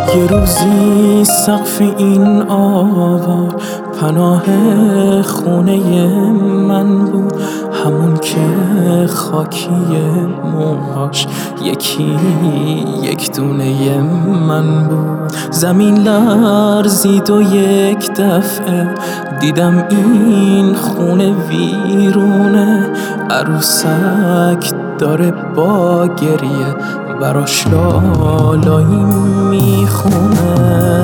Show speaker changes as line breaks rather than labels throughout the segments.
یه روزی سقف این آوار پناه خونه من بود، همون که خاکی موهاش یکی یک دونه من بود. زمین لرزید و یک دفعه دیدم این خونه ویرونه، عروسک داره با گریه براش لالایی میخونه.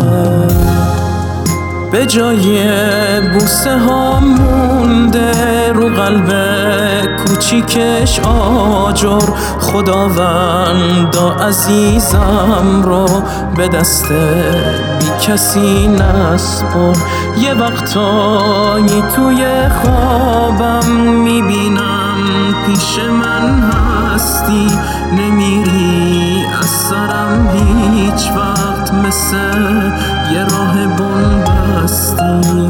به جای بوسه ها مونده رو قلب کوچیکش آجر، خداوندا عزیزم رو به دست بی کسی نسپر. یه وقتایی توی خوابم میبینم پیش من هستی، نمیری از سرم هیچ وقت، مثل یه راه بنبستی.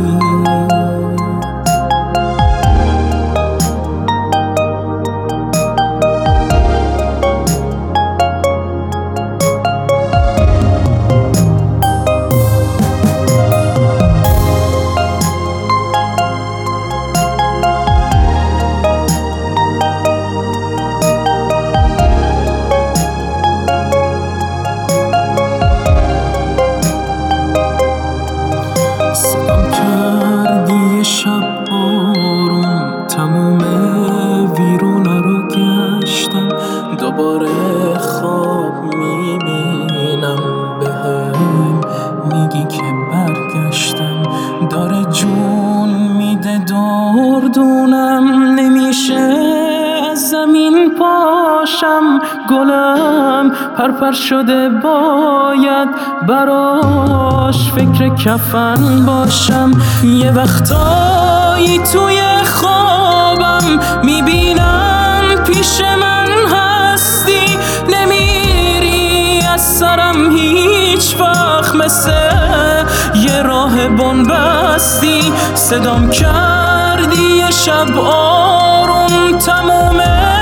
صدام کردی شب آروم، تموم ویرونه رو گشتم، دوباره خواب میبینم بهم میگی که برگشتم. داره جون میده دردونم، نمیشه از زمین پاشم، گلم پرپر شده باید براش فکر کفن باشم. یه وقتایی توی خوابم میبینم پیش من هستی، نمیری از سرم هیچ وقت، مثل یه راه بنبستی. صدام کردی یه شب آروم، تمومه